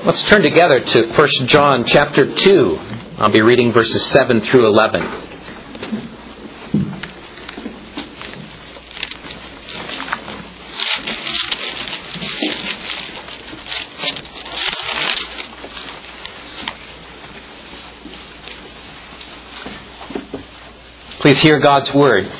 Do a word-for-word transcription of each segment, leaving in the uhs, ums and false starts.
Let's turn together to First John chapter two. I'll be reading verses seven through eleven. Please hear God's word.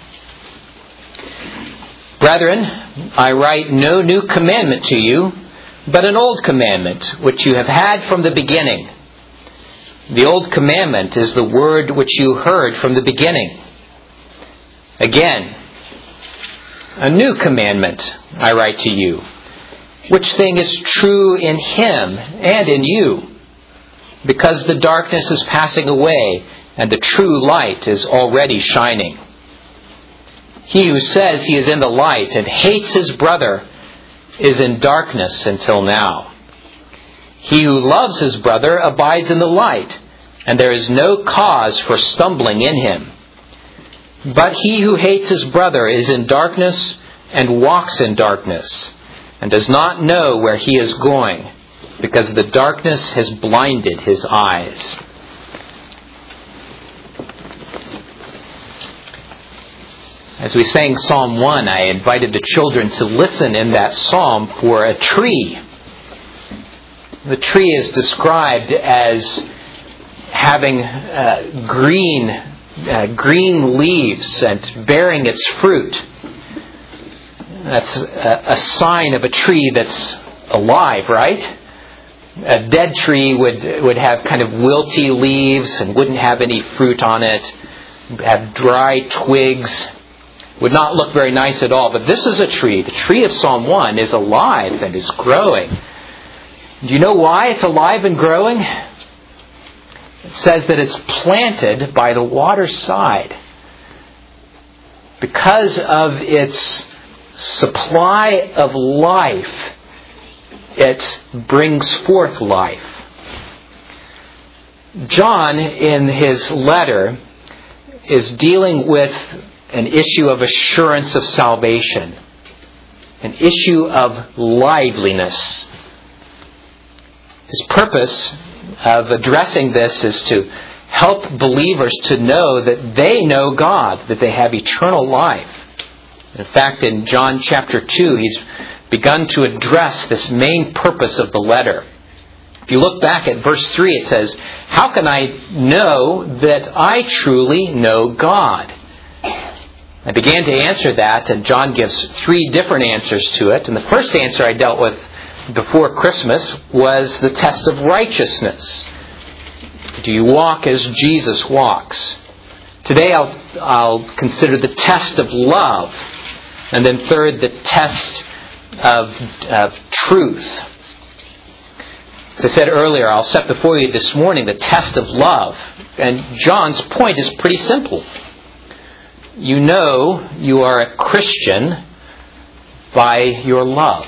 Brethren, I write no new commandment to you, but an old commandment, which you have had from the beginning. The old commandment is the word which you heard from the beginning. Again, a new commandment I write to you, which thing is true in him and in you, because the darkness is passing away, and the true light is already shining. He who says he is in the light and hates his brother is in darkness until now. He who loves his brother abides in the light, and there is no cause for stumbling in him. But he who hates his brother is in darkness and walks in darkness, and does not know where he is going, because the darkness has blinded his eyes. As we sang Psalm one, I invited the children to listen in that psalm for a tree. The tree is described as having uh, green, uh, green leaves and bearing its fruit. That's a, a sign of a tree that's alive, right? A dead tree would would have kind of wilty leaves and wouldn't have any fruit on it, have dry twigs. Would not look very nice at all. But this is a tree. The tree of Psalm one is alive and is growing. Do you know why it's alive and growing? It says that it's planted by the water's side. Because of its supply of life, it brings forth life. John, in his letter, is dealing with an issue of assurance of salvation, an issue of liveliness. His purpose of addressing this is to help believers to know that they know God, that they have eternal life. In fact, in John chapter two, he's begun to address this main purpose of the letter. If you look back at verse three, it says, "How can I know that I truly know God?" I began to answer that, and John gives three different answers to it. And the first answer I dealt with before Christmas was the test of righteousness. Do you walk as Jesus walks? Today I'll, I'll consider the test of love. And then third, the test of, of truth. As I said earlier, I'll set before you this morning the test of love. And John's point is pretty simple. You know you are a Christian by your love.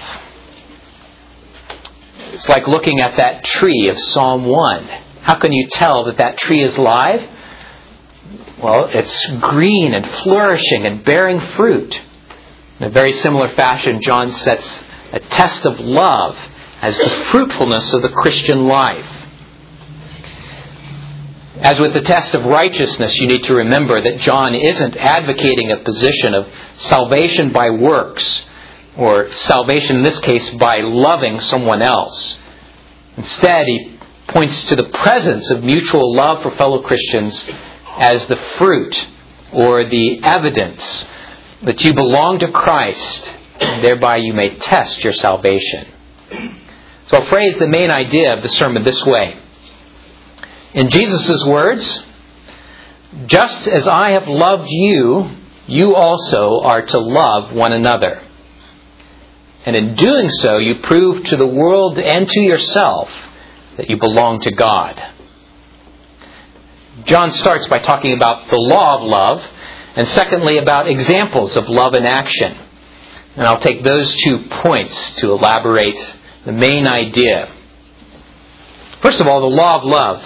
It's like looking at that tree of Psalm one. How can you tell that that tree is live? Well, it's green and flourishing and bearing fruit. In a very similar fashion, John sets a test of love as the fruitfulness of the Christian life. As with the test of righteousness, you need to remember that John isn't advocating a position of salvation by works, or salvation in this case by loving someone else. Instead, he points to the presence of mutual love for fellow Christians as the fruit or the evidence that you belong to Christ, and thereby you may test your salvation. So I'll phrase the main idea of the sermon this way. In Jesus' words, "Just as I have loved you, you also are to love one another. And in doing so, you prove to the world and to yourself that you belong to God." John starts by talking about the law of love, and secondly about examples of love in action. And I'll take those two points to elaborate the main idea. First of all, the law of love.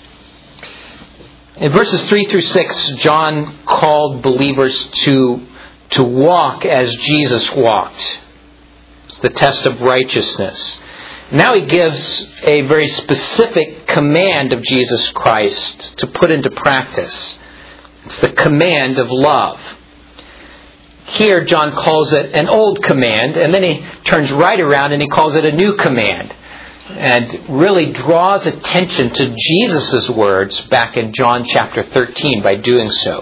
In verses three through six, John called believers to, to walk as Jesus walked. It's the test of righteousness. Now he gives a very specific command of Jesus Christ to put into practice. It's the command of love. Here John calls it an old command, and then he turns right around and he calls it a new command, and really draws attention to Jesus' words back in John chapter thirteen by doing so.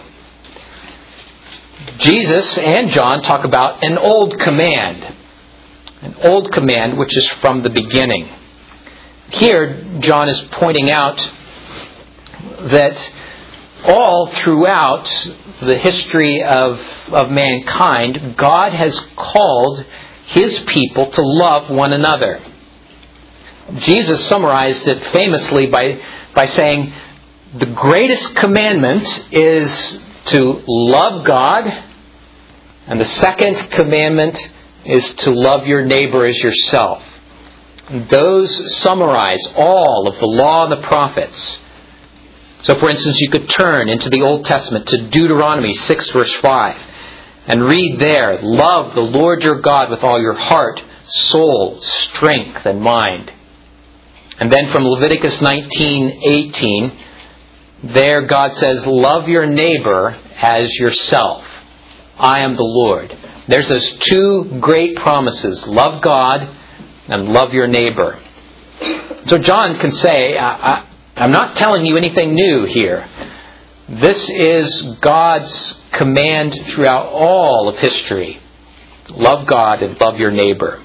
Jesus and John talk about an old command. An old command which is from the beginning. Here, John is pointing out that all throughout the history of, of mankind, God has called His people to love one another. Jesus summarized it famously by, by saying, the greatest commandment is to love God, and the second commandment is to love your neighbor as yourself. Those summarize all of the law and the prophets. So, for instance, you could turn into the Old Testament to Deuteronomy six, verse five, and read there, love the Lord your God with all your heart, soul, strength, and mind. And then from Leviticus nineteen eighteen, there God says, love your neighbor as yourself. I am the Lord. There's those two great promises. Love God and love your neighbor. So John can say, I, I, I'm not telling you anything new here. This is God's command throughout all of history. Love God and love your neighbor.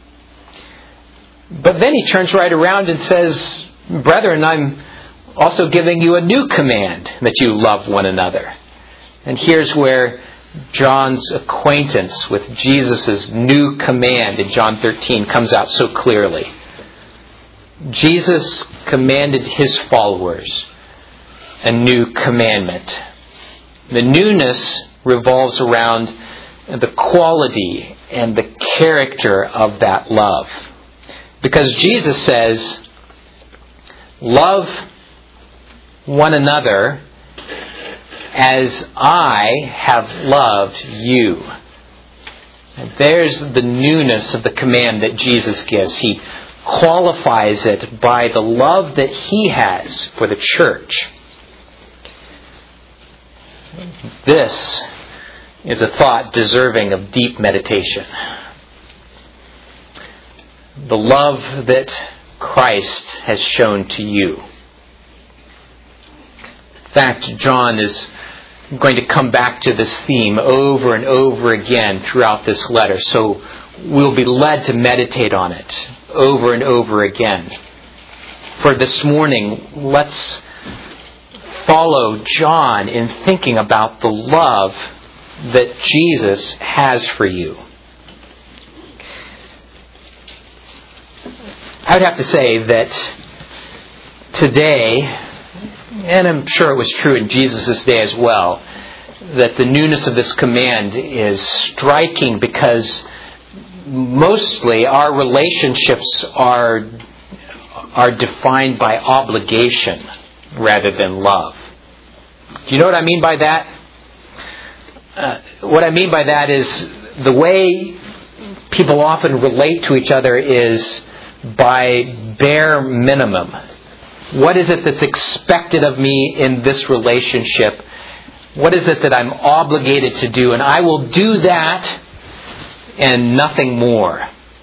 But then he turns right around and says, brethren, I'm also giving you a new command, that you love one another. And here's where John's acquaintance with Jesus' new command in John thirteen comes out so clearly. Jesus commanded His followers a new commandment. The newness revolves around the quality and the character of that love. Because Jesus says, love one another as I have loved you. And there's the newness of the command that Jesus gives. He qualifies it by the love that He has for the church. This is a thought deserving of deep meditation. The love that Christ has shown to you. In fact, John is going to come back to this theme over and over again throughout this letter. So we'll be led to meditate on it over and over again. For this morning, let's follow John in thinking about the love that Jesus has for you. I would have to say that today, and I'm sure it was true in Jesus' day as well, that the newness of this command is striking because mostly our relationships are, are defined by obligation rather than love. Do you know what I mean by that? Uh, what I mean by that is the way people often relate to each other is by bare minimum. What is it that's expected of me in this relationship? What is it that I'm obligated to do? And I will do that and nothing more.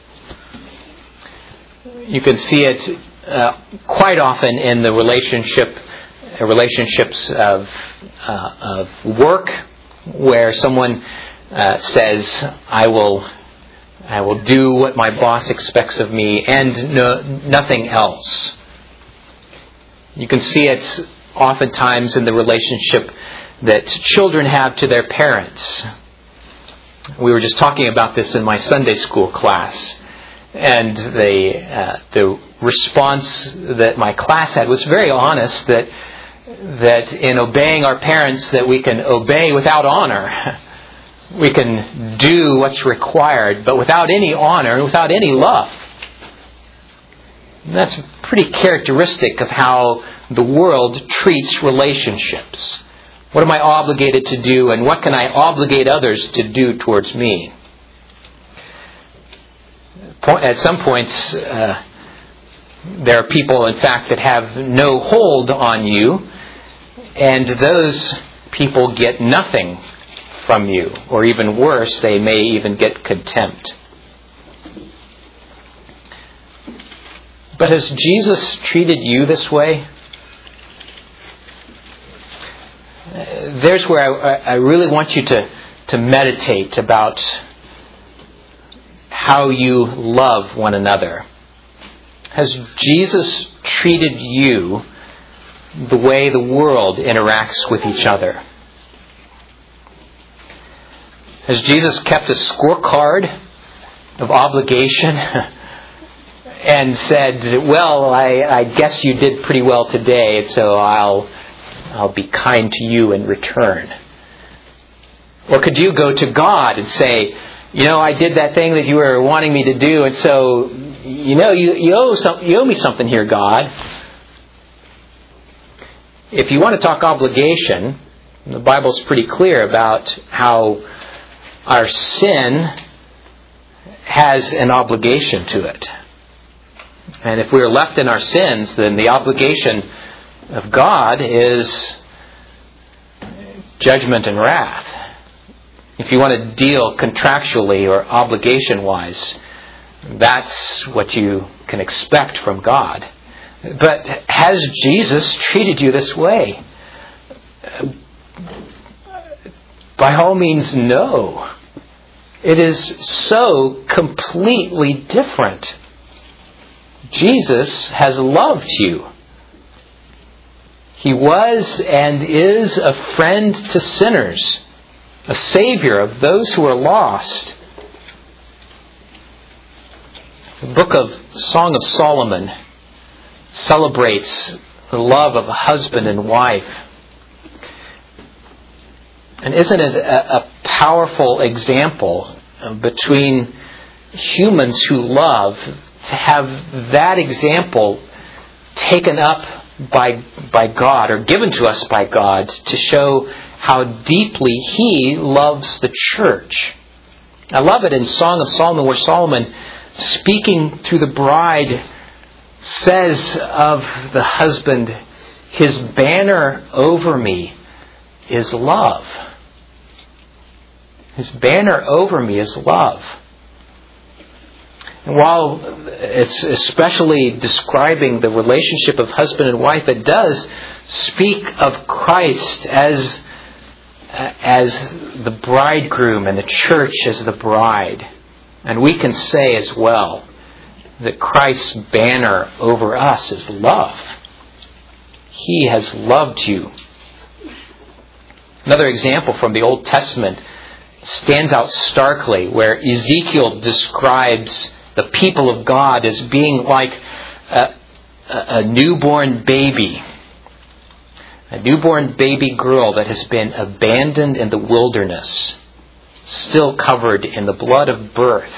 You can see it uh, quite often in the relationship uh, relationships of uh, of work, where someone uh, says, "I will, I will do what my boss expects of me, and no, nothing else." You can see it oftentimes in the relationship that children have to their parents. We were just talking about this in my Sunday school class, and the uh, the response that my class had was very honest, that that in obeying our parents, that we can obey without honor. We can do what's required, but without any honor and without any love. And that's pretty characteristic of how the world treats relationships. What am I obligated to do, and what can I obligate others to do towards me? At some points, uh, There are people, in fact, that have no hold on you, and those people get nothing from you. Or even worse, they may even get contempt. But has Jesus treated you this way? There's where I, I really want you to, to meditate about how you love one another. Has Jesus treated you the way the world interacts with each other? Has Jesus kept a scorecard of obligation and said, well, I, I guess you did pretty well today, so I'll I'll be kind to you in return? Or could you go to God and say, you know, I did that thing that you were wanting me to do, and so, you know, you, you, owe, some, you owe me something here, God. If you want to talk obligation, the Bible's pretty clear about how our sin has an obligation to it. And if we're left in our sins, then the obligation of God is judgment and wrath. If you want to deal contractually or obligation-wise, that's what you can expect from God. But has Jesus treated you this way? By all means, no. It is so completely different. Jesus has loved you. He was and is a friend to sinners, a savior of those who are lost. The book of Song of Solomon celebrates the love of a husband and wife. And isn't it a, a powerful example between humans who love to have that example taken up by by God, or given to us by God, to show how deeply He loves the church. I love it in Song of Solomon, where Solomon, speaking through the bride, says of the husband, his banner over me is love. His banner over me is love. And while it's especially describing the relationship of husband and wife, it does speak of Christ as, as the bridegroom and the church as the bride. And we can say as well that Christ's banner over us is love. He has loved you. Another example from the Old Testament stands out starkly, where Ezekiel describes the people of God as being like a, a newborn baby. A newborn baby girl that has been abandoned in the wilderness, still covered in the blood of birth.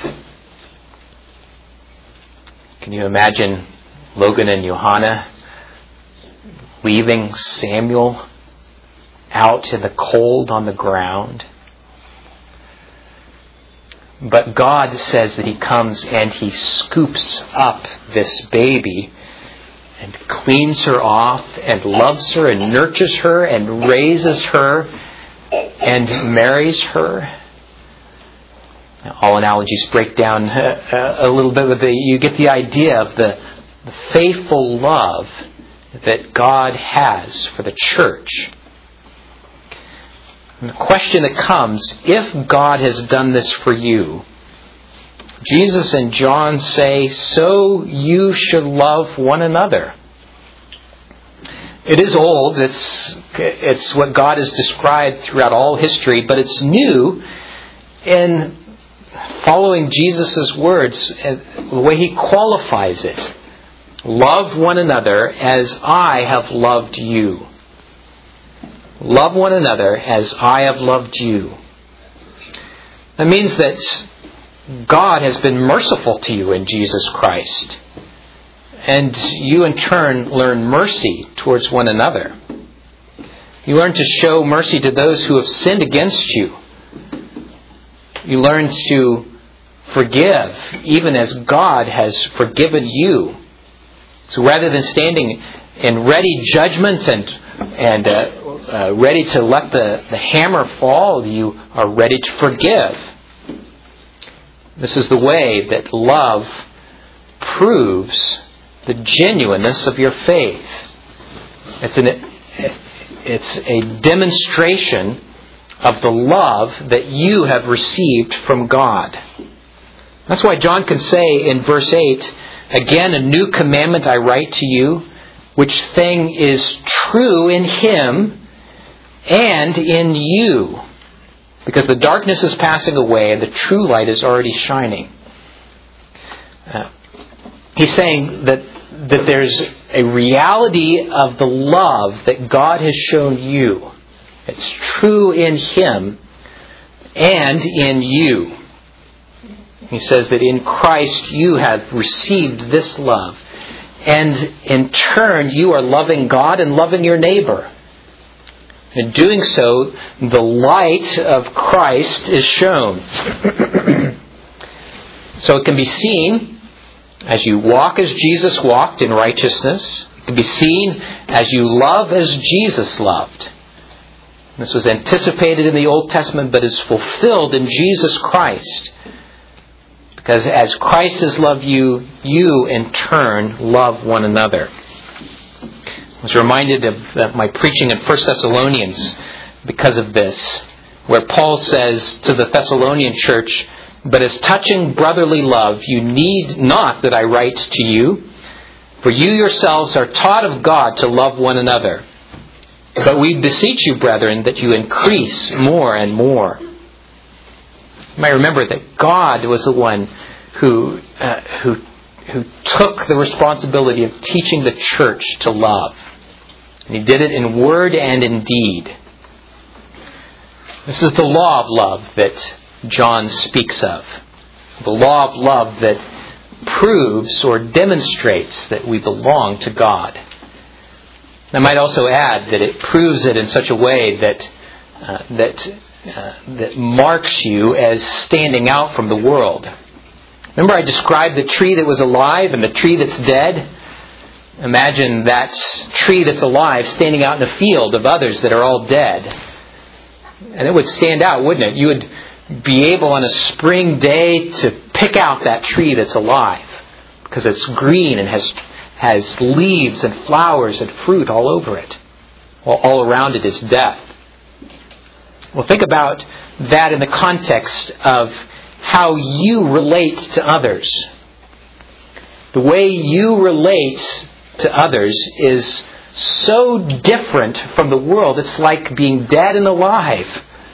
Can you imagine Logan and Johanna leaving Samuel out in the cold on the ground? But God says that He comes and He scoops up this baby and cleans her off and loves her and nurtures her and raises her and marries her. All analogies break down a, a little bit, but the, you get the idea of the, the faithful love that God has for the church. And the question that comes, if God has done this for you, Jesus and John say, so you should love one another. It is old. It's, it's what God has described throughout all history, but it's new in following Jesus' words and the way He qualifies it. Love one another as I have loved you. Love one another as I have loved you. That means that God has been merciful to you in Jesus Christ. And you in turn learn mercy towards one another. You learn to show mercy to those who have sinned against you. You learn to forgive even as God has forgiven you. So rather than standing in ready judgment and and uh, uh, ready to let the, the hammer fall, you are ready to forgive. This is the way that love proves the genuineness of your faith. It's an it's a demonstration of the love that you have received from God. That's why John can say in verse eight, "Again, a new commandment I write to you, which thing is true in Him and in you, because the darkness is passing away and the true light is already shining." Uh, he's saying that, that there's a reality of the love that God has shown you. It's true in Him and in you. He says that in Christ you have received this love. And in turn, you are loving God and loving your neighbor. In doing so, the light of Christ is shown. So it can be seen as you walk as Jesus walked in righteousness. It can be seen as you love as Jesus loved. This was anticipated in the Old Testament, but is fulfilled in Jesus Christ. Because as Christ has loved you, you in turn love one another. I was reminded of, of my preaching in First Thessalonians because of this, where Paul says to the Thessalonian church, "But as touching brotherly love, you need not that I write to you, for you yourselves are taught of God to love one another. But we beseech you, brethren, that you increase more and more." You might remember that God was the one who uh, who who took the responsibility of teaching the church to love. And He did it in word and in deed. This is the law of love that John speaks of. The law of love that proves or demonstrates that we belong to God. I might also add that it proves it in such a way that uh, that uh, that marks you as standing out from the world. Remember I described the tree that was alive and the tree that's dead? Imagine that tree that's alive standing out in a field of others that are all dead. And it would stand out, wouldn't it? You would be able on a spring day to pick out that tree that's alive because it's green and has has leaves and flowers and fruit all over it. Well, all around it is death. Well, think about that in the context of how you relate to others. The way you relate to others is so different from the world. It's like being dead and alive.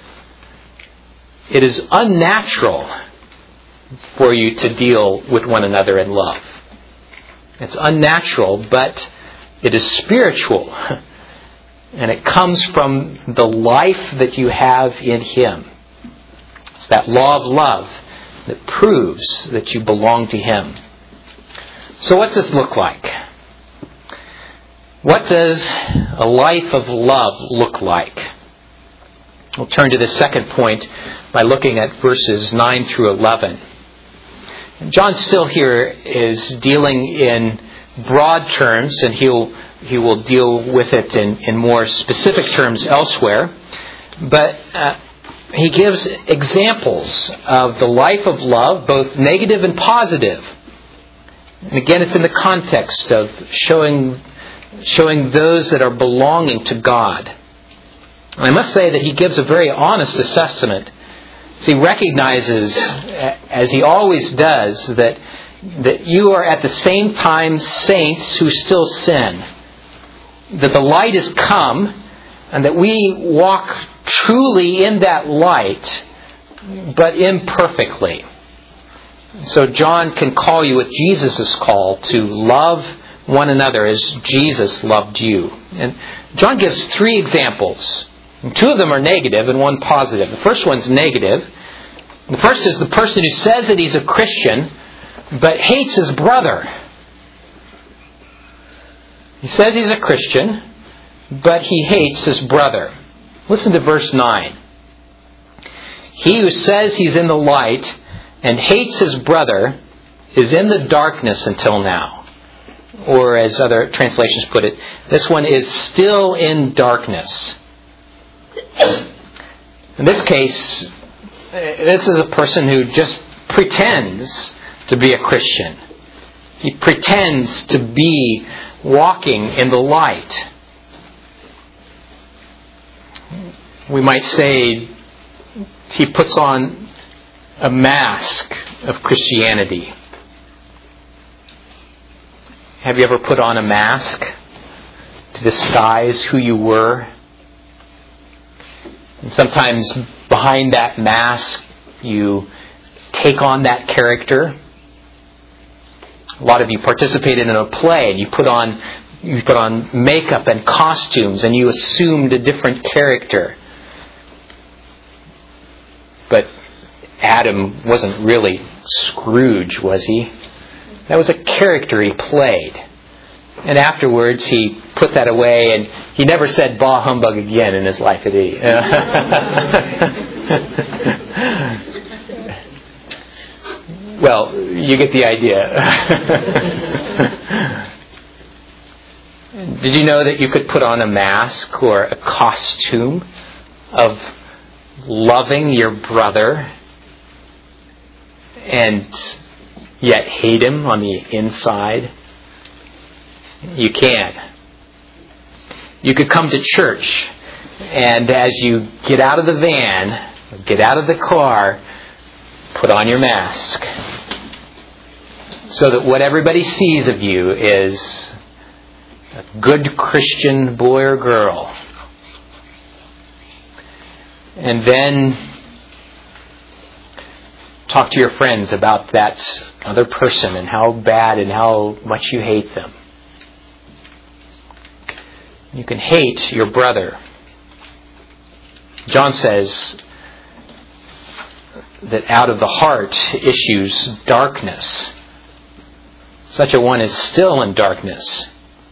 It is unnatural for you to deal with one another in love. It's unnatural, but it is spiritual. And it comes from the life that you have in Him. It's that law of love that proves that you belong to Him. So what's this look like? What does a life of love look like? We'll turn to the second point by looking at verses nine through eleven. John still here is dealing in broad terms, and he'll he will deal with it in, in more specific terms elsewhere. But uh, he gives examples of the life of love, both negative and positive. And again, it's in the context of showing showing those that are belonging to God. I must say that he gives a very honest assessment. So he recognizes, as he always does, that that you are at the same time saints who still sin. That the light has come, and that we walk truly in that light, but imperfectly. So John can call you with Jesus' call to love one another as Jesus loved you. And John gives three examples. And two of them are negative and one positive. The first one's negative. The first is the person who says that he's a Christian, but hates his brother. He says he's a Christian, but he hates his brother. Listen to verse nine. He who says he's in the light and hates his brother is in the darkness until now. Or as other translations put it, this one is still in darkness. In this case, this is a person who just pretends to be a Christian. He pretends to be walking in the light. We might say he puts on a mask of Christianity. Have you ever put on a mask to disguise who you were? And sometimes behind that mask you take on that character. A lot of you participated in a play and you put on you put on makeup and costumes and you assumed a different character. But Adam wasn't really Scrooge, was he? That was a character he played. And afterwards he put that away and he never said bah humbug again in his life, did he? Well, you get the idea. Did you know that you could put on a mask or a costume of loving your brother and yet hate him on the inside? You can. You could come to church and as you get out of the van, get out of the car, put on your mask so that what everybody sees of you is a good Christian boy or girl. And then talk to your friends about that other person and how bad and how much you hate them. You can hate your brother. John says that out of the heart issues darkness. Such a one is still in darkness.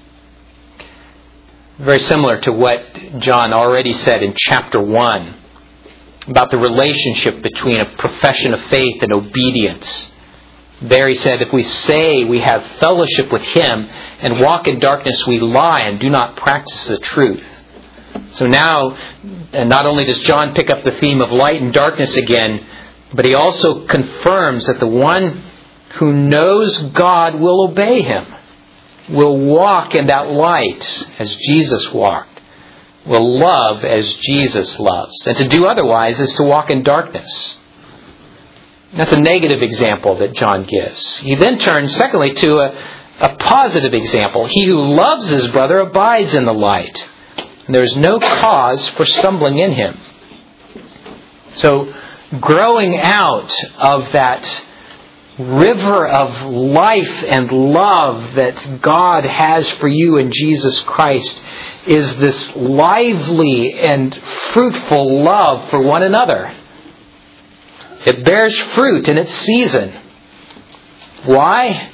Very similar to what John already said in chapter one about the relationship between a profession of faith and obedience. There he said, if we say we have fellowship with Him and walk in darkness, we lie and do not practice the truth. So now, and not only does John pick up the theme of light and darkness again, but he also confirms that the one who knows God will obey Him, will walk in that light as Jesus walked, will love as Jesus loves. And to do otherwise is to walk in darkness. That's a negative example that John gives. He then turns, secondly, to a, a positive example. He who loves his brother abides in the light, and there is no cause for stumbling in him. So, growing out of that river of life and love that God has for you in Jesus Christ is this lively and fruitful love for one another. It bears fruit in its season. Why?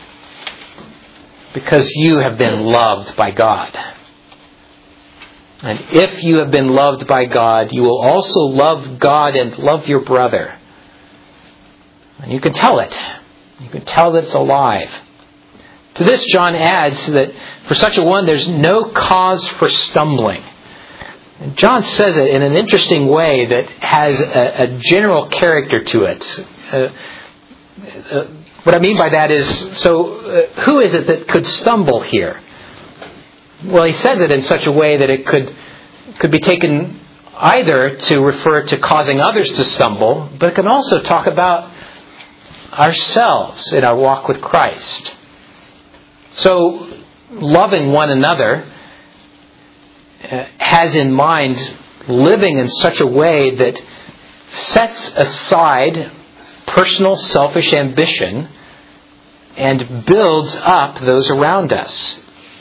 Because you have been loved by God. And if you have been loved by God, you will also love God and love your brother. And you can tell it. You can tell that it's alive. To this, John adds that for such a one, there's no cause for stumbling. And John says it in an interesting way that has a, a general character to it. Uh, uh, what I mean by that is, so uh, who is it that could stumble here? Well, he says it in such a way that it could could be taken either to refer to causing others to stumble, but it can also talk about ourselves in our walk with Christ. So, loving one another uh, has in mind living in such a way that sets aside personal selfish ambition and builds up those around us.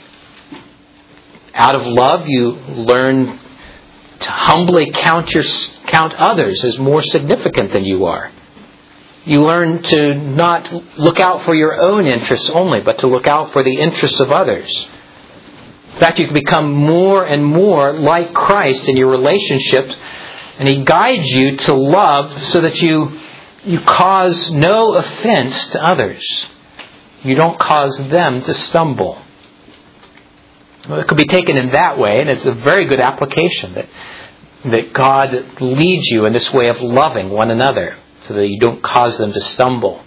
Out of love, you learn to humbly count your count others as more significant than you are. You learn to not look out for your own interests only, but to look out for the interests of others. In fact, you can become more and more like Christ in your relationships, and He guides you to love so that you you cause no offense to others. you don't cause them to stumble. Well, it could be taken in that way, and it's a very good application that that God leads you in this way of loving one another so that you don't cause them to stumble.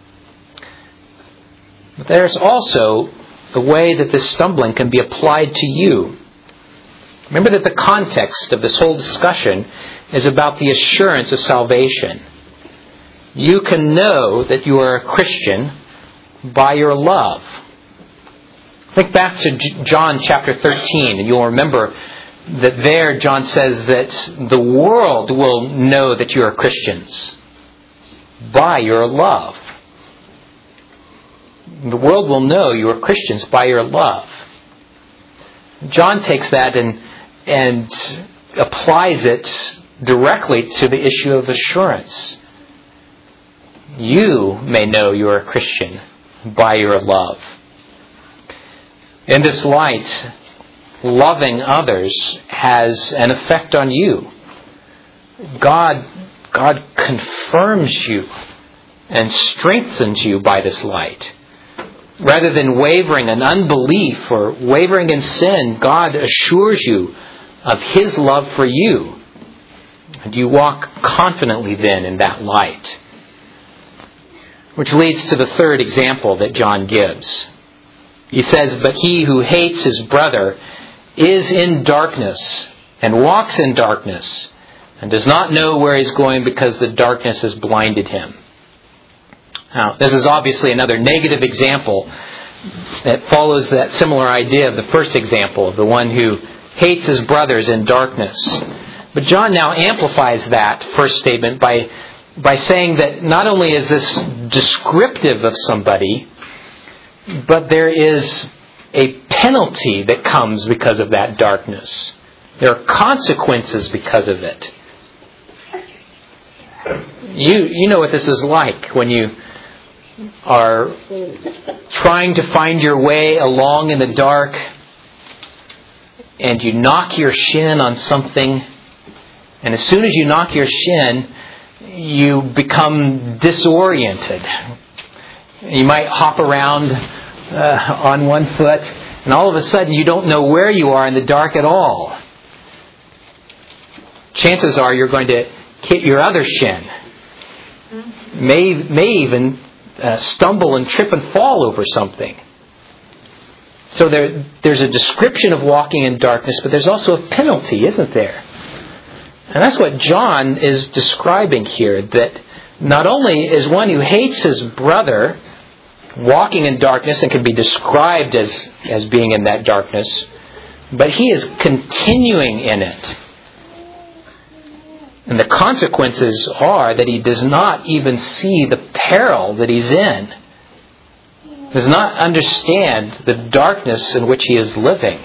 But there's also the way that this stumbling can be applied to you. Remember that the context of this whole discussion is about the assurance of salvation. You can know that you are a Christian by your love. Think back to John chapter thirteen, and you'll remember that there John says that the world will know that you are Christians by your love. The world will know you are Christians by your love. John takes that and, and applies it directly to the issue of assurance. You may know you are a Christian by your love. In this light, loving others has an effect on you. God, God confirms you and strengthens you by this light. Rather than wavering in unbelief or wavering in sin, God assures you of His love for you. And you walk confidently then in that light. Which leads to the third example that John gives. He says, "But he who hates his brother is in darkness and walks in darkness and does not know where he's going because the darkness has blinded him." Now, this is obviously another negative example that follows that similar idea of the first example, of the one who hates his brothers in darkness. But John now amplifies that first statement by, by saying that not only is this descriptive of somebody, but there is a penalty that comes because of that darkness. There are consequences because of it. You, you know what this is like when you are trying to find your way along in the dark and you knock your shin on something, and as soon as you knock your shin, you become disoriented. You might hop around uh, on one foot, and all of a sudden you don't know where you are in the dark at all. Chances are you're going to hit your other shin. May, may even uh, stumble and trip and fall over something. So there, there's a description of walking in darkness, but there's also a penalty, isn't there? And that's what John is describing here, that not only is one who hates his brother walking in darkness and can be described as, as being in that darkness, but he is continuing in it. And the consequences are that he does not even see the peril that he's in. Does not understand the darkness in which he is living.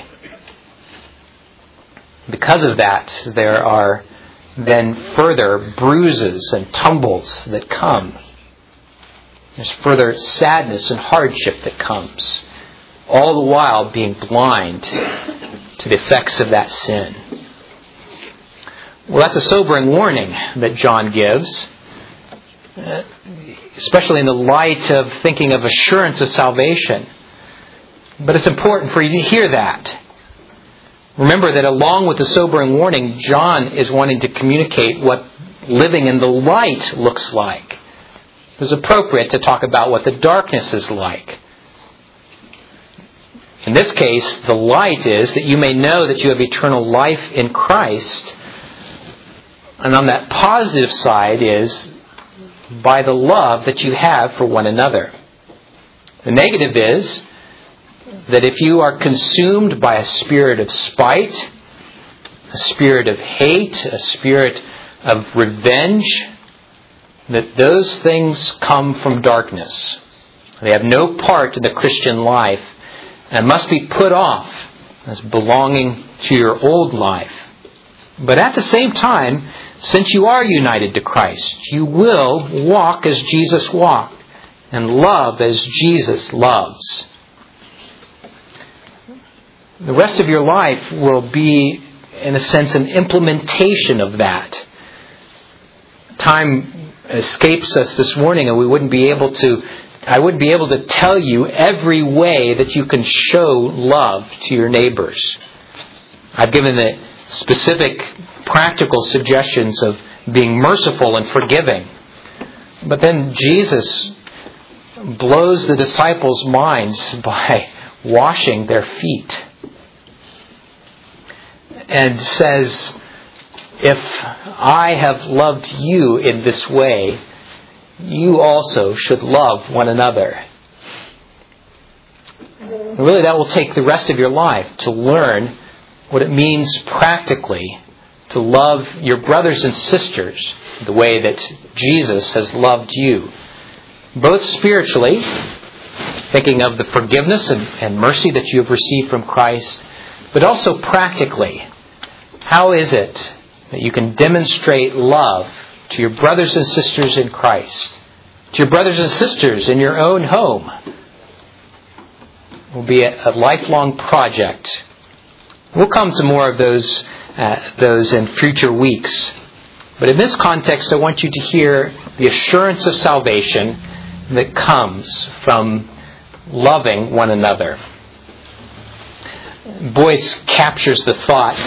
Because of that, there are then further bruises and tumbles that come. There's further sadness and hardship that comes. All the while being blind to the effects of that sin. Well, that's a sobering warning that John gives, uh, especially in the light of thinking of assurance of salvation. But it's important for you to hear that. Remember that along with the sobering warning, John is wanting to communicate what living in the light looks like. It was appropriate to talk about what the darkness is like. In this case, the light is that you may know that you have eternal life in Christ. And on that positive side is by the love that you have for one another. The negative is that if you are consumed by a spirit of spite, a spirit of hate, a spirit of revenge, that those things come from darkness. They have no part in the Christian life and must be put off as belonging to your old life. But at the same time, since you are united to Christ, you will walk as Jesus walked and love as Jesus loves. The rest of your life will be, in a sense, an implementation of that. Time escapes us this morning and we wouldn't be able to I would be able to tell you every way that you can show love to your neighbors. I've given the specific practical suggestions of being merciful and forgiving. But then Jesus blows the disciples' minds by washing their feet. And says, if I have loved you in this way, you also should love one another. And really, that will take the rest of your life to learn what it means practically to love your brothers and sisters the way that Jesus has loved you. Both spiritually, thinking of the forgiveness and, and mercy that you have received from Christ, but also practically. How is it that you can demonstrate love to your brothers and sisters in Christ, to your brothers and sisters in your own home? It will be a, a lifelong project. We'll come to more of those, uh, those in future weeks. But in this context, I want you to hear the assurance of salvation that comes from loving one another. Boyce captures the thought.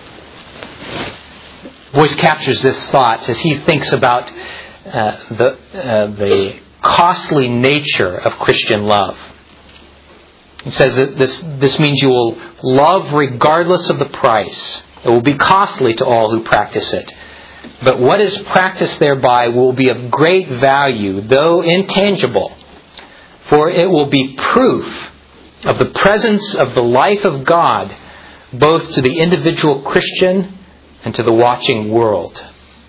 Boyce captures this thought as he thinks about uh, the uh, the costly nature of Christian love. He says that this this means you will love regardless of the price. It will be costly to all who practice it. But what is practiced thereby will be of great value, though intangible, for it will be proof of the presence of the life of God, both to the individual Christian and to the watching world.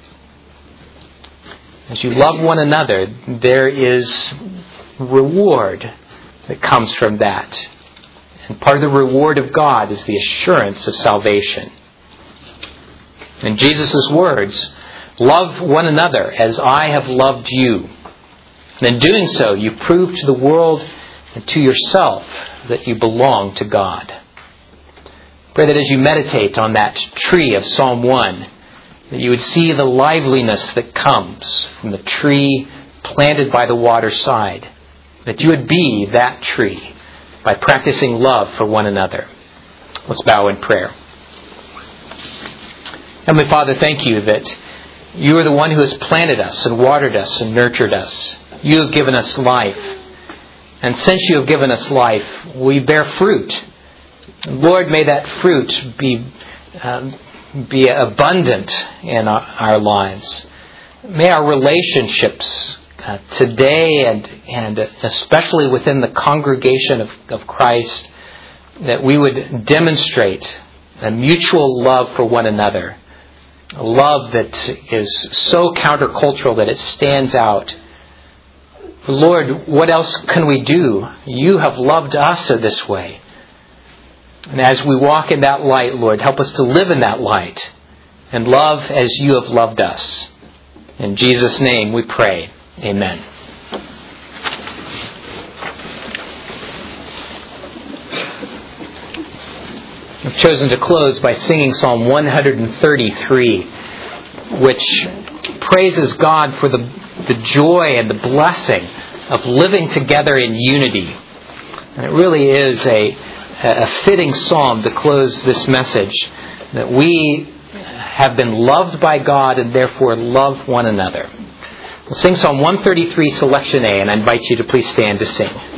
As you love one another, there is reward that comes from that. And part of the reward of God is the assurance of salvation. In Jesus' words, love one another as I have loved you. And in doing so, you prove to the world and to yourself that you belong to God. Pray that as you meditate on that tree of Psalm one, that you would see the liveliness that comes from the tree planted by the waterside. That you would be that tree by practicing love for one another. Let's bow in prayer. Heavenly Father, thank you that you are the one who has planted us and watered us and nurtured us. You have given us life. And since you have given us life, we bear fruit. Lord, may that fruit be um, be abundant in our, our lives. May our relationships uh, today and, and especially within the congregation of, of Christ, that we would demonstrate a mutual love for one another. A love that is so countercultural that it stands out. Lord, what else can we do? You have loved us in this way. And as we walk in that light, Lord, help us to live in that light and love as you have loved us. In Jesus' name we pray. Amen. I've chosen to close by singing Psalm one thirty-three, which praises God for the, the joy and the blessing of living together in unity. And it really is a, a fitting psalm to close this message, that we have been loved by God and therefore love one another. We'll sing Psalm one thirty-three, Selection A, and I invite you to please stand to sing.